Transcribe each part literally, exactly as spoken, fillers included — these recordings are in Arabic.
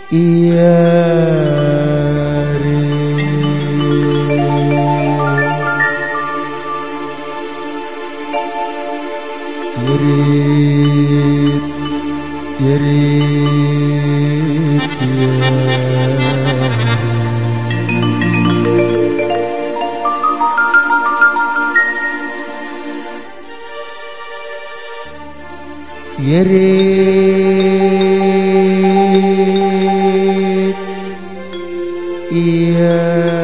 يا ريت يا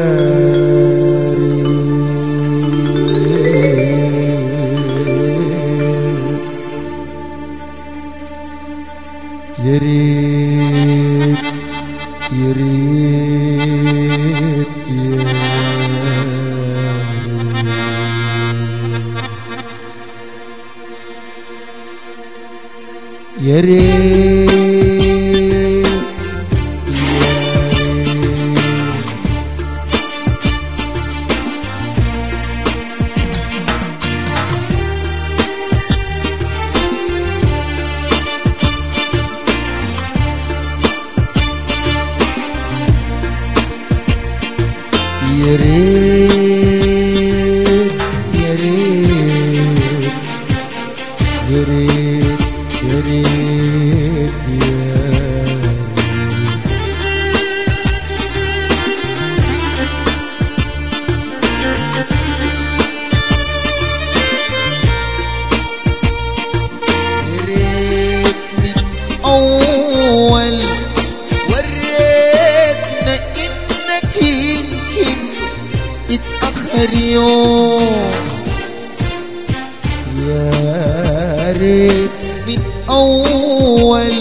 ريت يا ريت يا ريت يا ريت يا ريت يا ريت يا ريت يا ريت يا ريت من أول وريتنا إنك يمكن اتأخر يوم. يا ريت من أول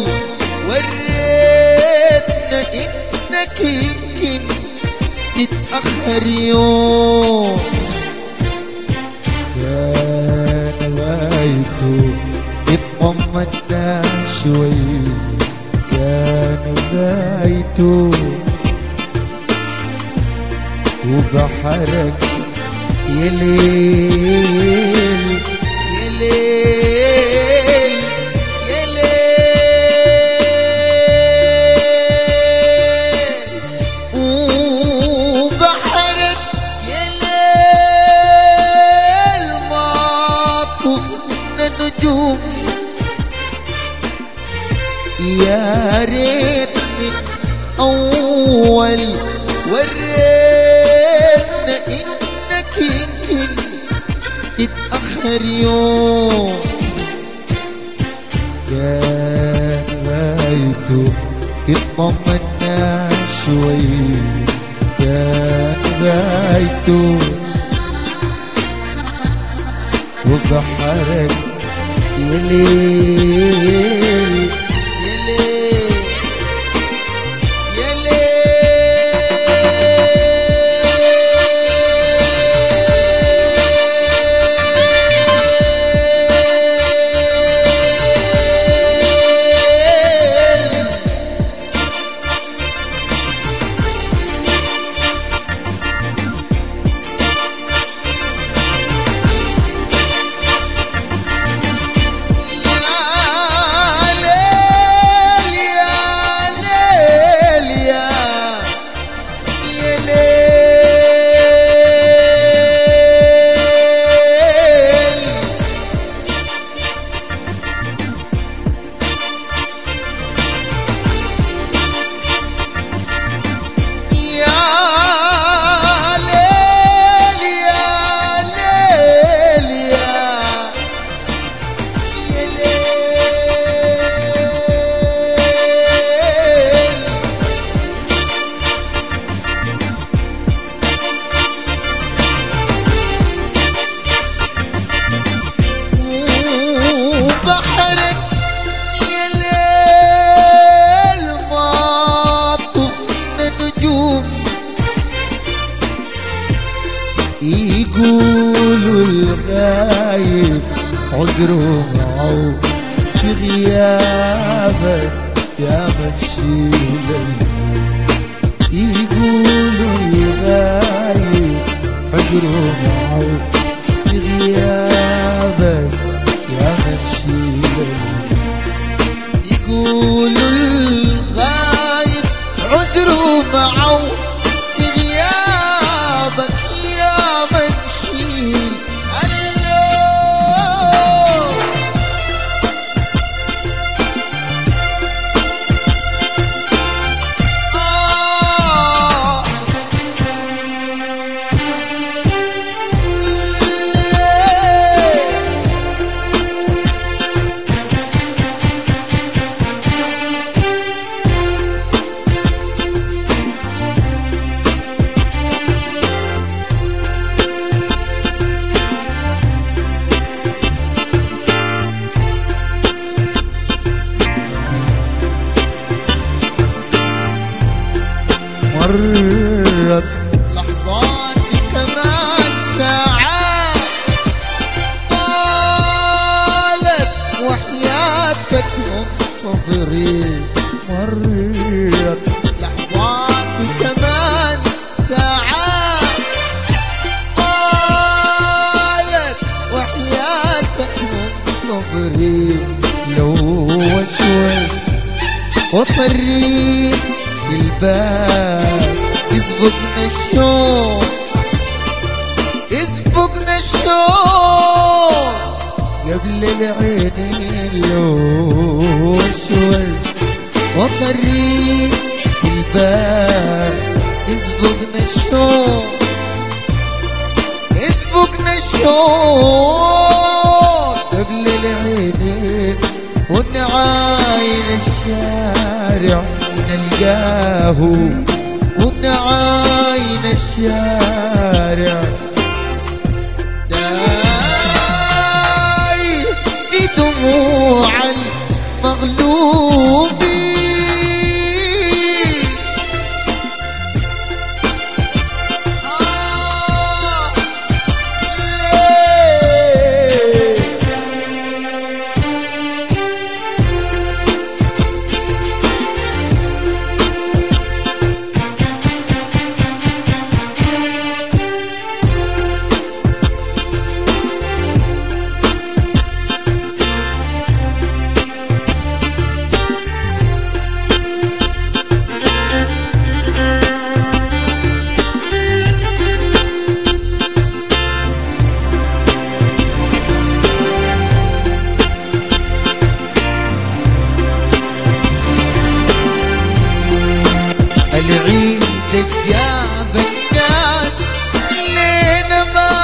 وريتنا إنك يمكن تتأخر يوم. كان غايته اطمنا شوي، كان غايته وبحرك يا ليل يا ليل يا ليل وبحرك يا ليل ما طفنا نجوم. يا ريت من أول وريتنا إنك يمكن تتأخر يوم. كان غايته اطمنا شوي، كان غايته وبحرك يا ليل يا ليل يا ليل يقولوا الغايب عذره معه في غيابك يا من شيلك. يقولوا الغايب عذره معه في غيابك يا من شيلك. يقولوا الغايب الريح الباب يسبقنا الشوق يسبقنا الشوق قبل العينين لو اسود صوت الريح الباب يسبقنا الشوق يسبقنا الشوق قبل العينين ونعاين الشارع نلقاه ونعاين الشارع داي في دموع المغلوبين آه ليه العيد جاب الناس لينا ما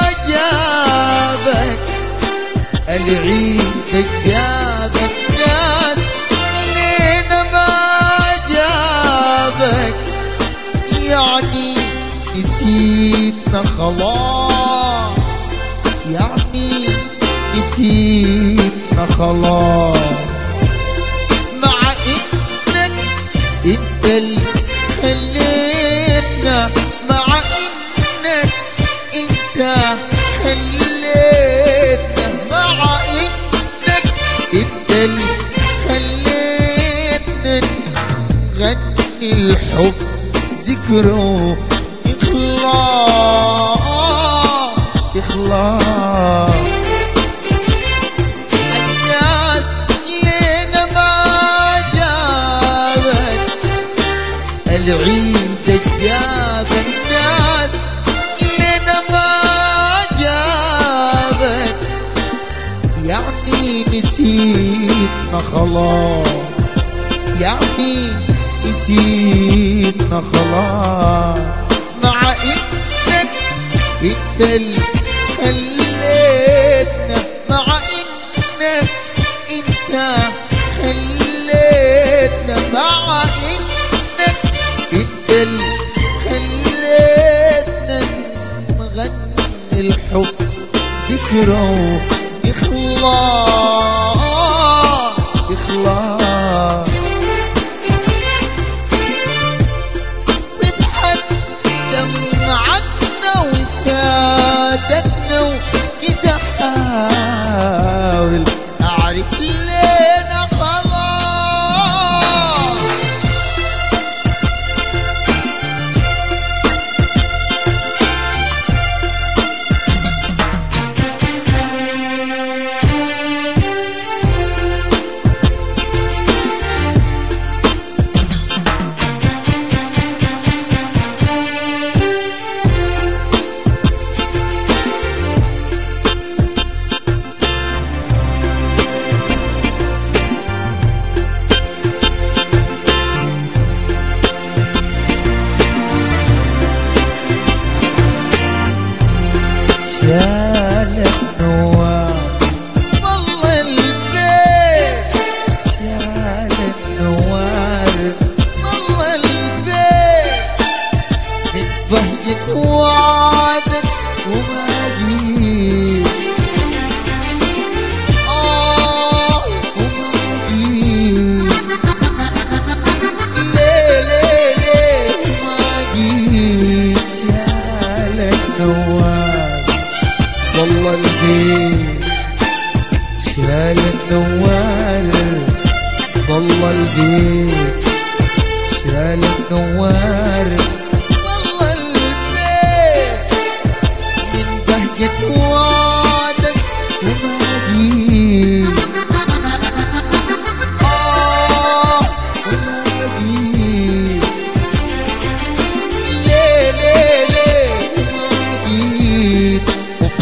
جابك العيد جاب الناس لينا ما جابك يعني نسيتنا خلاص يعني نسيتنا خلاص مع انك انت اللي خليتنا مع انك انت خليتنا مع انك انت اللي خليتنا نغني الحب ذكره اخلاص اخلاص الناس لينا ما جابت العيد جاب الناس لنا ما جابت يعني نسيتنا خلاص يعني نسيتنا خلاص مع انك انت اللي خليتنا مع انك انت خليتنا مع انك انت اللي خليتنا نغني الحب ذكره اخلاص اخلاص صبحت دمعتنا وسادتنا وكده حاول اعرف لينا خلاص شال النوار صلى البيت شال النوار صلى البيت من بهجة وعدك وما جيت آه وما جيت ليه ليه ليه ما جيت شال النوار صلى البيت شال النوار صلى البيت شال النوار صلى البيت من بهجة وعدك وما جيت آه وما جيت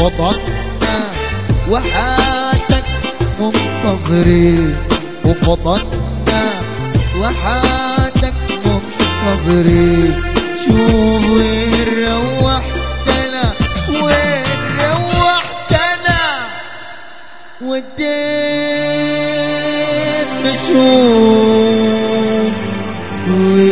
وفضلنا وحاتك منتظرين، وفضلنا وحاتك منتظرين. شوف وين روحتنا، وين روحتنا، وديت نشوف